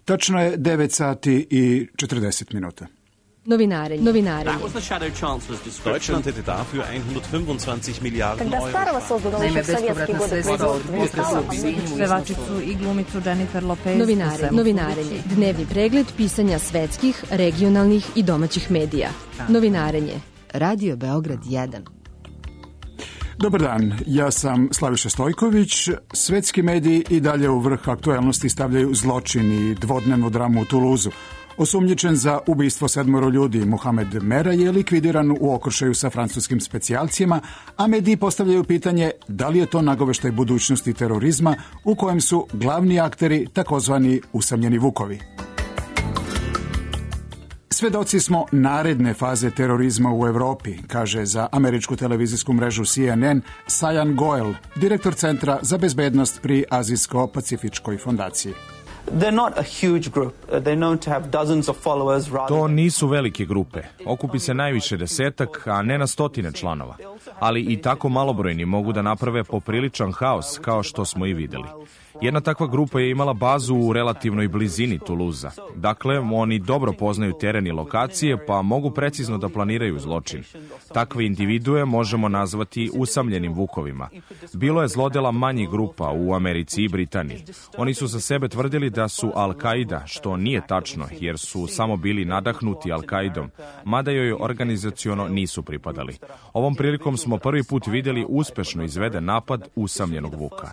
Tačno je 9 sati i 40 minuta. Novinari. Deutschland hätte dafür 125 Milliarden Euro. Naime, bespovratna sredstva od pevačicu i glumicu Jennifer Lopez. Novinarenje. Dnevni pregled pisanja svetskih, regionalnih i domaćih medija. Novinarenje. Radio Beograd 1. Dobar dan, ja sam Slaviša Stojković. Svetski mediji i dalje u vrh aktuelnosti stavljaju zločin i dvodnevnu dramu u Tuluzu. Osumnjičen za ubistvo 7 ljudi, Mohamed Merah je likvidiran u okršaju sa francuskim specijalcima, a mediji postavljaju pitanje da li je to nagoveštaj budućnosti terorizma u kojem su glavni akteri takozvani usamljeni vukovi. Svedoci smo naredne faze terorizma u Evropi, kaže za američku televizijsku mrežu CNN Sajan Goel, direktor Centra za bezbednost pri Azijsko-Pacifičkoj fondaciji. To nisu velike grupe. Okupi se najviše 10, a ne na 100 članova. Ali i tako malobrojni mogu da naprave popriličan haos, kao što smo i videli. Jedna takva grupa je imala bazu u relativnoj blizini Tuluza. Dakle, oni dobro poznaju teren i lokacije, pa mogu precizno da planiraju zločin. Takve individue možemo nazvati usamljenim vukovima. Bilo je zlodela manjih grupa u Americi i Britaniji. Oni su za sebe tvrdili da su Al-Qaida, što nije tačno, jer su samo bili nadahnuti Al-Qaidom, mada joj organizaciono nisu pripadali. Ovom prilikom smo prvi put vidjeli uspešno izveden napad usamljenog vuka.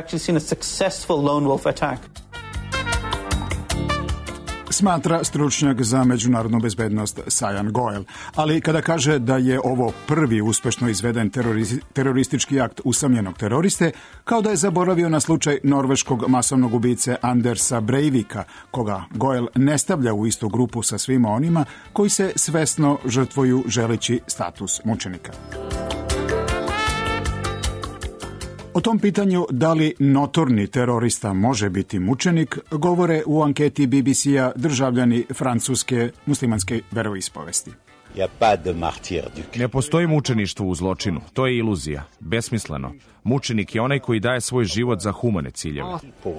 Smatra stručnjak za međunarodnu bezbednost Sajan Goel. Ali kada kaže da je ovo prvi uspešno izveden teroristički akt usamljenog teroriste, kao da je zaboravio na slučaj norveškog masovnog ubice Andersa Breivika, koga Goel ne stavlja u istu grupu sa svima onima koji se svesno žrtvuju želeći status mučenika. O tom pitanju da li notorni terorista može biti mučenik, govore u anketi BBC-a državljani francuske muslimanske veroispovesti. Ne postoji mučeništvo u zločinu. To je iluzija. Besmisleno. Mučenik je onaj koji daje svoj život za humane ciljeve.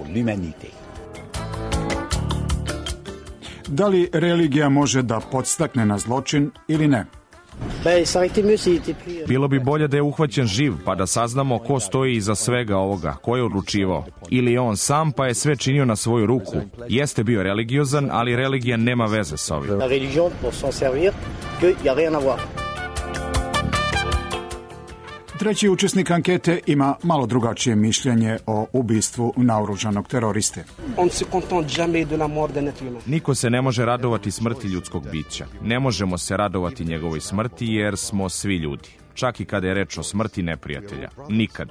Da li religija može da podstakne na zločin ili ne? Bilo bi bolje da je uhvaćen živ, pa da saznamo ko stoji iza svega ovoga, ko je odlučivao. Ili je on sam, pa je sve činio na svoju ruku. Jeste bio religiozan, ali religija nema veze sa ovim. Treći učesnik ankete ima malo drugačije mišljenje o ubistvu naoružanog teroriste. Niko se ne može radovati smrti ljudskog bića. Ne možemo se radovati njegovoj smrti jer smo svi ljudi. Čak i kada je reč o smrti neprijatelja. Nikad.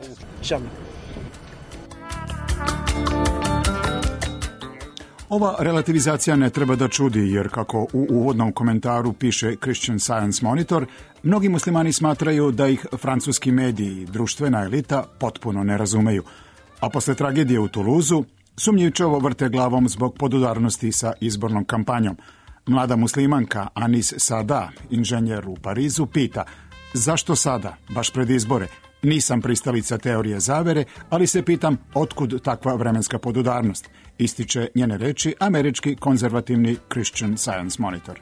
Ova relativizacija ne treba da čudi, jer kako u uvodnom komentaru piše Christian Science Monitor, mnogi muslimani smatraju da ih francuski mediji i društvena elita potpuno ne razumeju. A posle tragedije u Tuluzu, sumnjičavo vrte glavom zbog podudarnosti sa izbornom kampanjom. Mlada muslimanka Anis Sada, inženjer u Parizu, pita: zašto sada, baš pred izbore? Nisam pristalica teorije zavere, ali se pitam otkud takva vremenska podudarnost, ističe njene reči američki konzervativni Christian Science Monitor.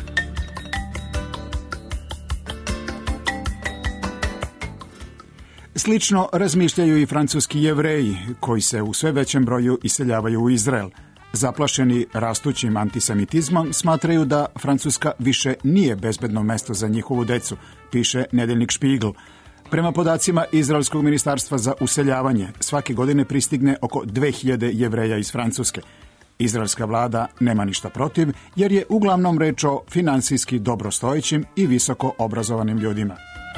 Slično razmišljaju i francuski Jevreji, koji se u sve većem broju iseljavaju u Izrael. Zaplašeni rastućim antisemitizmom smatraju da Francuska više nije bezbedno mesto za njihovu decu, piše nedeljnik Spiegel. Prema podacima Izraelskog ministarstva za useljavanje, svake godine pristigne oko 2000 Jevreja iz Francuske. Izraelska vlada nema ništa protiv, jer je uglavnom reč o finansijski dobrostojećim i visoko obrazovanim ljudima.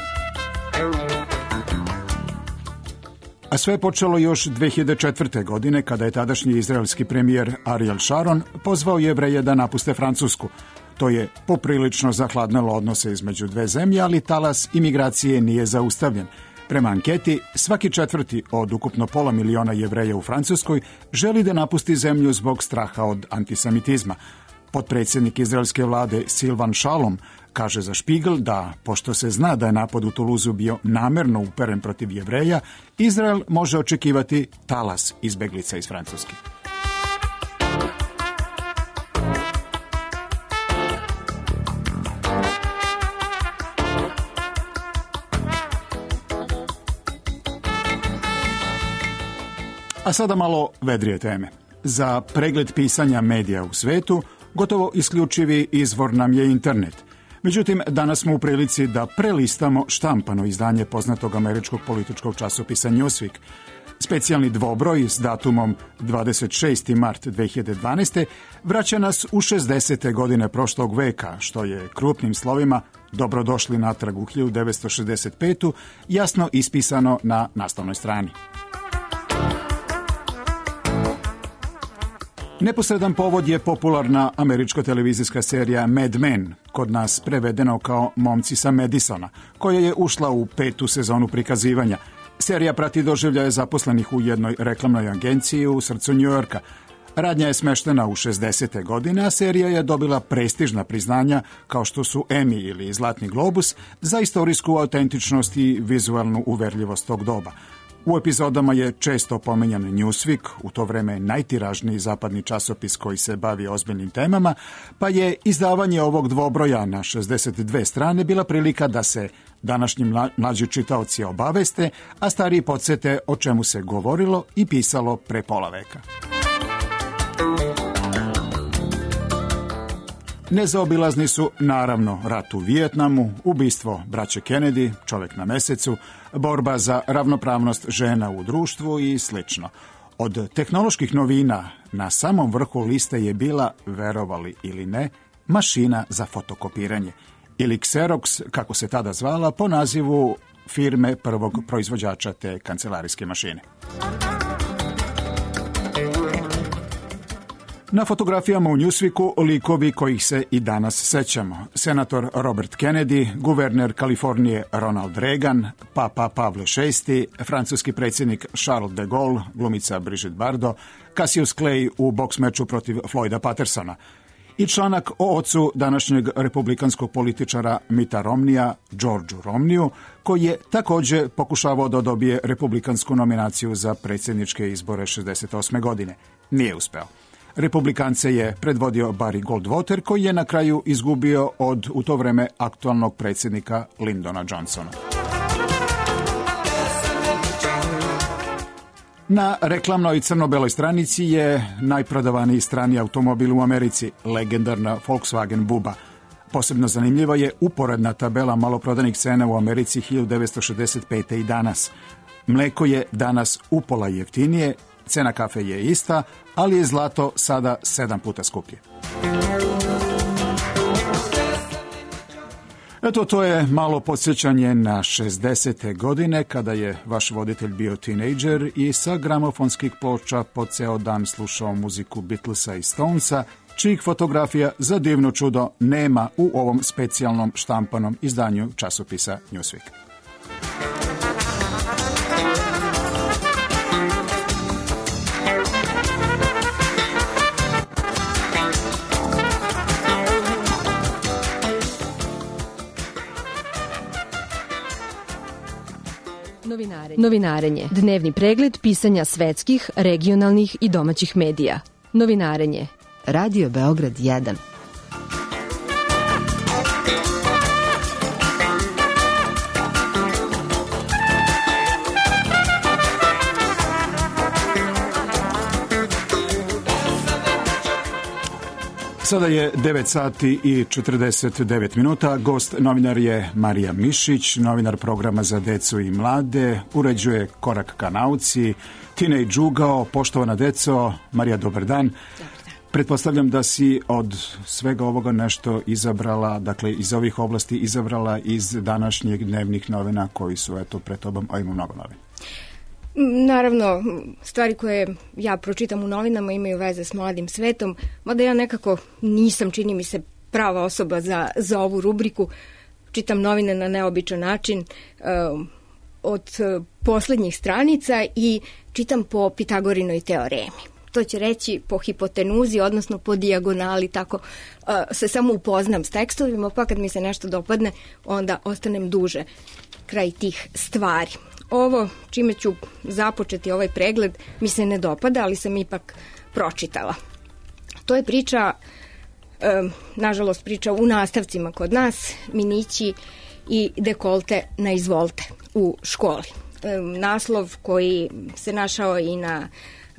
A sve je počelo još 2004. godine, kada je tadašnji izraelski premijer Ariel Sharon pozvao Jevreje da napuste Francusku. To je poprilično zahladnalo odnose između dve zemlje, ali talas imigracije nije zaustavljen. Prema anketi, svaki četvrti od ukupno 500 miliona Jevreja u Francuskoj želi da napusti zemlju zbog straha od antisemitizma. Potpredsjednik izraelske vlade Silvan Shalom kaže za Spiegel da, pošto se zna da je napad u Tuluzu bio namerno uperen protiv Jevreja, Izrael može očekivati talas izbeglica iz Francuske. A sada malo vedrije teme. Za pregled pisanja medija u svetu gotovo isključivi izvor nam je internet. Međutim, danas smo u prilici da prelistamo štampano izdanje poznatog američkog političkog časopisa Newsweek. Specijalni dvobroj s datumom 26. mart 2012. vraća nas u 60. godine prošlog veka, što je krupnim slovima "Dobrodošli natrag u 1965. jasno ispisano na naslovnoj strani. Neposredan povod je popularna američko-televizijska serija Mad Men, kod nas prevedeno kao Momci sa Madisona, koja je ušla u 5. sezonu prikazivanja. Serija prati doživljaje zaposlenih u jednoj reklamnoj agenciji u srcu Njujorka. Radnja je smeštena u 60. godine, a serija je dobila prestižna priznanja kao što su Emmy ili Zlatni globus za istorijsku autentičnost i vizualnu uverljivost tog doba. U epizodama je često pomenjan Newsweek, u to vreme najtiražniji zapadni časopis koji se bavi ozbiljnim temama, pa je izdavanje ovog dvobroja na 62 strane bila prilika da se današnji mlađi čitaoci obaveste, a stariji podsete o čemu se govorilo i pisalo pre pola veka. Nezaobilazni su, naravno, rat u Vijetnamu, ubistvo braće Kennedy, čovjek na mesecu, borba za ravnopravnost žena u društvu i slično. Od tehnoloških novina na samom vrhu liste je bila, verovali ili ne, mašina za fotokopiranje, ili Xerox, kako se tada zvala, po nazivu firme prvog proizvođača te kancelarijske mašine. Na fotografijama u Newsweeku likovi kojih se i danas sećamo. Senator Robert Kennedy, guverner Kalifornije Ronald Reagan, papa Pavle VI, francuski predsjednik Charles de Gaulle, glumica Brigitte Bardot, Cassius Clay u boks meču protiv Floyda Pattersona i članak o ocu današnjeg republikanskog političara Mitta Romneya, Georgeu Romneyu, koji je također pokušavao da dobije republikansku nominaciju za predsjedničke izbore 68. godine. Nije uspeo. Republikance je predvodio Barry Goldwater, koji je na kraju izgubio od u to vreme aktualnog predsjednika Lyndona Johnsona. Na reklamnoj crno-beloj stranici je najprodavaniji strani automobil u Americi, legendarna Volkswagen Buba. Posebno zanimljiva je uporedna tabela maloprodanih cena u Americi 1965. i danas. Mleko je danas upola jeftinije, cena kafe je ista, ali je zlato sada 7 puta skuplje. Eto, to je malo podsjećanje na 60. godine, kada je vaš voditelj bio tinejdžer i sa gramofonskih ploča po ceo dan slušao muziku Beatlesa i Stonesa, čijih fotografija za divno čudo nema u ovom specijalnom štampanom izdanju časopisa Newsweek. Novinarenje. Dnevni pregled pisanja svetskih, regionalnih i domaćih medija. Novinarenje. Radio Beograd 1. Sada je 9 sati i 49 minuta. Gost novinar je Marija Mišić, novinar programa za decu i mlade, uređuje Korak ka nauci, Teenage Ugao. Poštovana deco, Marija, dobar dan. Pretpostavljam da si od svega ovoga nešto izabrala, dakle iz ovih oblasti izabrala iz današnjeg dnevnih novina koji su eto pred tobom, a ima mnogo novina. Naravno, stvari koje ja pročitam u novinama imaju veze s mladim svetom, mada ja nekako nisam, čini mi se, prava osoba za ovu rubriku. Čitam novine na neobičan način od poslednjih stranica i čitam po Pitagorinoj teoremi. To će reći po hipotenuzi, odnosno po dijagonali, tako se samo upoznam s tekstovima, pa kad mi se nešto dopadne, onda ostanem duže kraj tih stvari. Ovo, čime ću započeti ovaj pregled, mi se ne dopada, ali sam ipak pročitala. To je priča, nažalost priča u nastavcima kod nas, minići i dekolte na izvolte u školi. Naslov koji se našao i na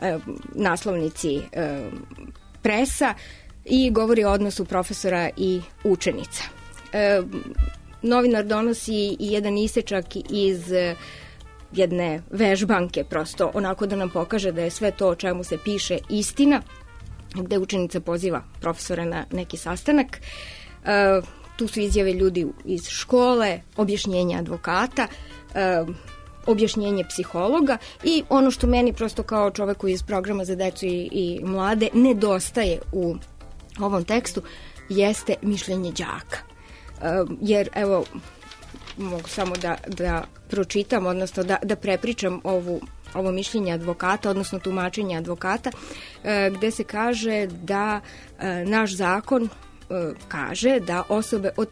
naslovnici Presa i govori o odnosu profesora i učenica. Novinar donosi i jedan isečak iz jedne vežbanke, prosto onako da nam pokaže da je sve to o čemu se piše istina, gde učenica poziva profesora na neki sastanak. Tu su izjave ljudi iz škole, objašnjenje advokata, objašnjenje psihologa i ono što meni prosto kao čoveku iz programa za decu i mlade nedostaje u ovom tekstu jeste mišljenje đaka. Jer evo, mogu samo da pročitam, odnosno da prepričam ovo mišljenje advokata, odnosno tumačenje advokata, gde se kaže da naš zakon kaže da osobe od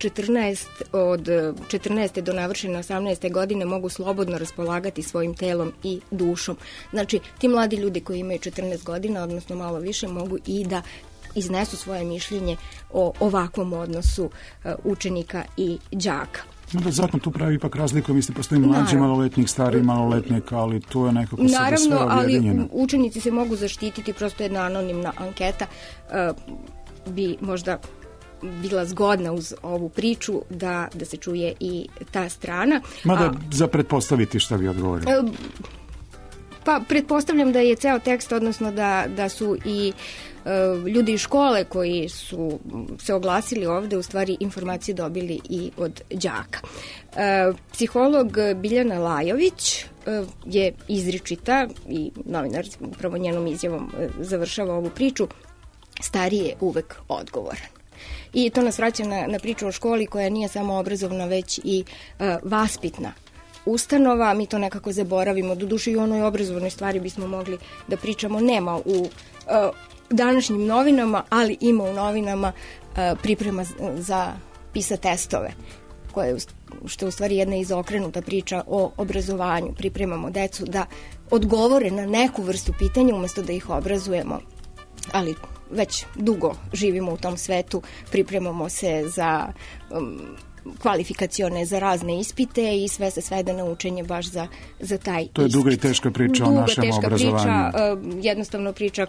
14. do navršene 18. godine mogu slobodno raspolagati svojim telom i dušom. Znači, ti mladi ljudi koji imaju 14 godina, odnosno malo više, mogu i da iznesu svoje mišljenje o ovakvom odnosu učenika i đaka. Da, zakon tu pravi ipak razliku, mislim, postoji mlađi maloletnik, stari maloletnik, ali to je nekako sada sve objedinjeno. Ali učenici se mogu zaštititi, prosto jedna anonimna anketa bi možda bila zgodna uz ovu priču da se čuje i ta strana. Mada za pretpostaviti šta bi odgovorio? Pa pretpostavljam da je ceo tekst, odnosno da su i ljudi iz škole koji su se oglasili ovde u stvari informacije dobili i od đaka. Psiholog Biljana Lajović je izričita i novinar upravo njenom izjavom završava ovu priču, stariji je uvek odgovoran. I to nas vraća na priču o školi koja nije samo obrazovna, već i vaspitna ustanova. Mi to nekako zaboravimo. Doduše i o onoj obrazovnoj stvari bismo mogli da pričamo. Nema u današnjim novinama, ali ima u novinama priprema za PISA testove, što je u stvari jedna izokrenuta priča o obrazovanju. Pripremamo decu da odgovore na neku vrstu pitanja umesto da ih obrazujemo. Ali već dugo živimo u tom svetu, pripremamo se za kvalifikacione, za razne ispite i sve se svede na učenje baš za taj ispit. To je duga i teška priča o našem obrazovanju. Jednostavno priča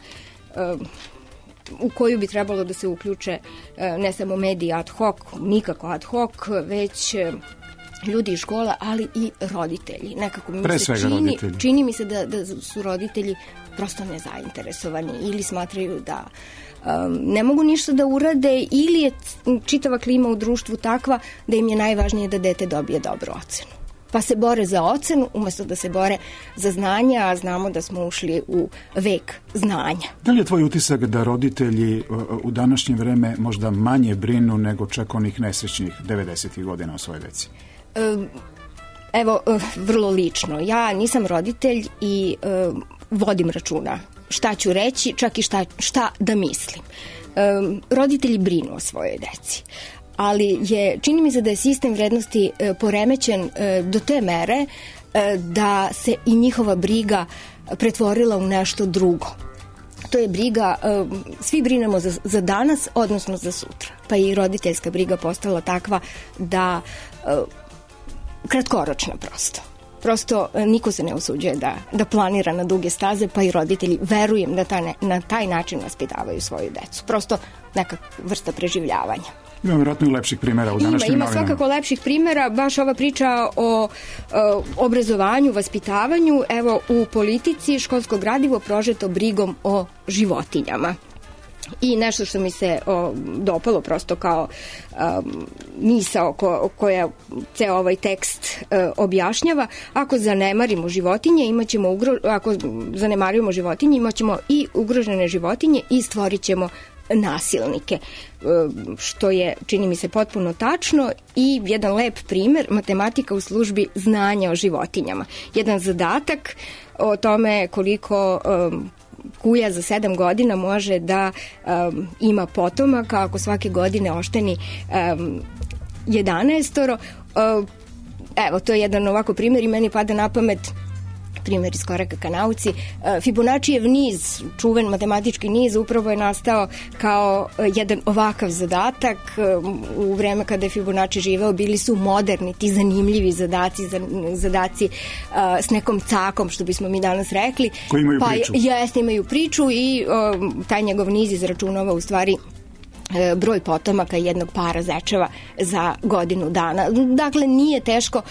u koju bi trebalo da se uključe ne samo mediji ad hoc, nikako ad hoc, već ljudi iz škola, ali i roditelji. Nekako mi se čini mi se da su roditelji prosto nezainteresovani ili smatraju da ne mogu ništa da urade ili je čitava klima u društvu takva da im je najvažnije da dete dobije dobru ocenu. Pa se bore za ocenu umesto da se bore za znanja, a znamo da smo ušli u vek znanja. Da li je tvoj utisak da roditelji u današnje vreme možda manje brinu nego čak onih nesrećnih 90. godina o svojoj deci? Evo, vrlo lično. Ja nisam roditelj i vodim računa šta ću reći, čak i šta da mislim. Roditelji brinu o svojoj deci, ali čini mi se da je sistem vrednosti poremećen do te mere da se i njihova briga pretvorila u nešto drugo. To je briga, svi brinemo za danas, odnosno za sutra. Pa i roditeljska briga postala takva da kratkoročna prosto. Prosto niko se ne usuđuje da planira na duge staze, pa i roditelji, verujem da na taj način vaspitavaju svoju decu. Prosto neka vrsta preživljavanja. Ima vjerojatno i lepših primjera u današnjim novinama. Ima svakako lepših primjera, baš ova priča o obrazovanju, vaspitavanju. Evo, u Politici školsko gradivo prožeto brigom o životinjama. I nešto što mi se dopalo prosto kao misao koja ceo ovaj tekst objašnjava. Ako zanemarimo životinje, imaćemo i ugrožene životinje i stvorit ćemo nasilnike, što je, čini mi se, potpuno tačno. I jedan lep primer, matematika u službi znanja o životinjama. Jedan zadatak o tome koliko kuja za 7 godina može da ima potomaka ako svake godine ošteni 11. Evo, to je jedan ovako primjer i meni pada na pamet primjer iz koraka ka nauci. Fibonaccijev niz, čuven matematički niz, upravo je nastao kao jedan ovakav zadatak. U vreme kada je Fibonacci živeo bili su moderni, ti zanimljivi zadaci s nekom cakom, što bismo mi danas rekli. Koji imaju priču. Jeste, imaju priču i taj njegov niz izračunava u stvari broj potomaka jednog para zečeva za godinu dana. Dakle, nije teško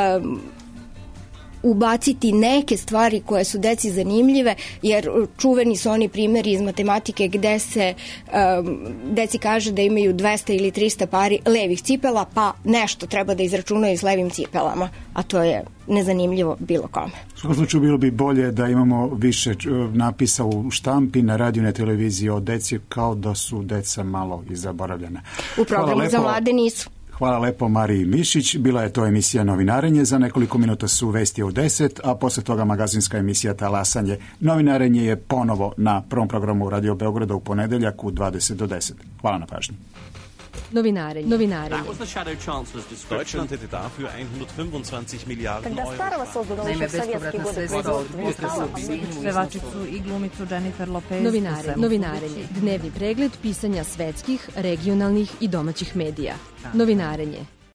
ubaciti neke stvari koje su deci zanimljive, jer čuveni su oni primjeri iz matematike gde se deci kaže da imaju 200 ili 300 pari levih cipela, pa nešto treba da izračunaju s levim cipelama, a to je nezanimljivo bilo kome. U svakom slučaju bilo bi bolje da imamo više napisa u štampi, na radiju, na televiziji o deci, kao da su deca malo i zaboravljena. U programu za mlade nisu. Hvala lepo Mariji Mišić. Bila je to emisija Novinarenje. Za nekoliko minuta su vesti u 10, a posle toga magazinska emisija Talasanje. Novinarenje je ponovo na prvom programu Radio Beograda u ponedeljak u 20 do 10. Hvala na pažnji. Novinarenje. Deutschland hätte dafür 125 Milliarden Euro. Naime, bespovratna sredstva od pevačicu i glumicu Jennifer Lopez. Novinarenje. Dnevni pregled pisanja svetskih, regionalnih i domaćih medija. Novinarenje.